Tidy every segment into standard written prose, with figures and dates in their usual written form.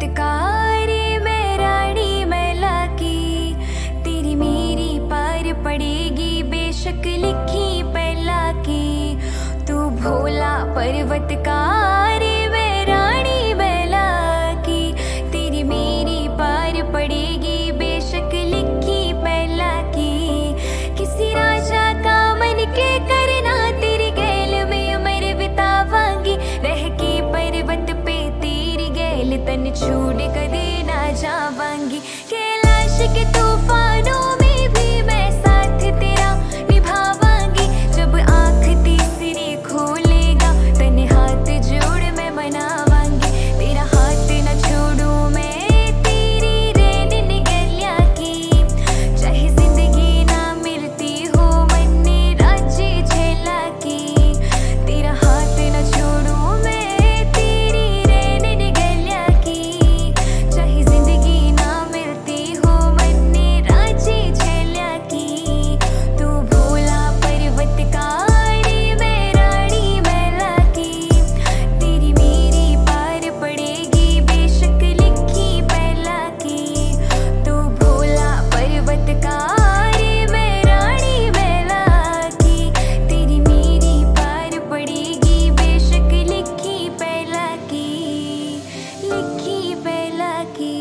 पर्वतकारे मैं रानी मैला की, तेरी मेरी पार पड़ेगी बेशक लिखी पहला की। तू भोला पर्वतकारे मैं रानी मैला की, तेरी मेरी पार पड़ेगी बेशक लिखी पहला की। किसी राजा का मन के करना तेरी गैल में उम्र बितावांगी, रह के पर्वत पे तेरी गैल तन छोड़ कदे ना जावांगी। कैलाश के तूफानों में भी मैं साथ तेरा निभावांगी, जब आँख तीसरी खोलेगा तन हाथ जोड़ मैं मनावांगी। तेरा हाथ न छोड़ूं मैं तेरी रैन निगलिया की, चाहे जिंदगी ना मिलती हो मन्ने राज्य झेला की। तेरा हाथ न छोड़ूं मैं तेरी रैन निगलिया की, चाहे जिंदगी ना मिलती हो मन्ने राज्य झेला की। तू भोला पर्वतकारे मैं रानी मैला की, तेरी मेरी पार पड़ेगी बेशक लिखी पहला की। तू भोला पर्वतकारे मैं रानी मैला की, तेरी मेरी पार पड़ेगी बेशक लिखी पहला की, लिखी पहला की।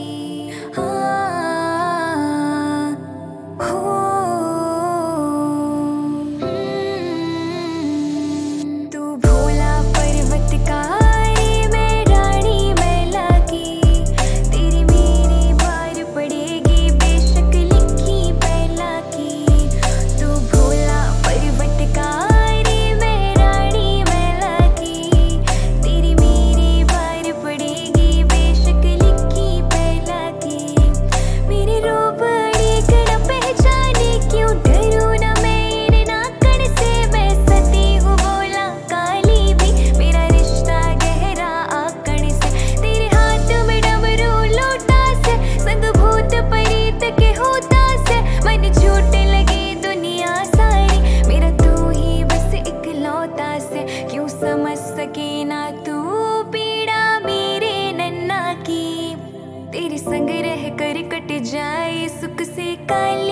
तू भोला पर्वतकारे मैं रानी मैला की, तेरी मेरी पार पड़ेगी बेशक लिखी पहला की। तू भोला पर्वतकारे मैं रानी मैला की, तेरी मेरी पार पड़ेगी बेशक लिखी पहला की। मेरे रूप अड़ीक न पहचाने क्यों डरूं न मैं इन नाकण से, मैं सती हूँ बोला काली भी मेरा रिश्ता गहरा आकण से। तेरे हाथ में डमरू लोटा से, संग भूत प्रेत के होता से, मन झूठ लगे दुनिया सारी मेरा तू ही बस इकलौता से। क्यों समझ सके ना तू पीड़ा मेरे नन्ना की, तेरे संग रह कर कट जाए सुख से काल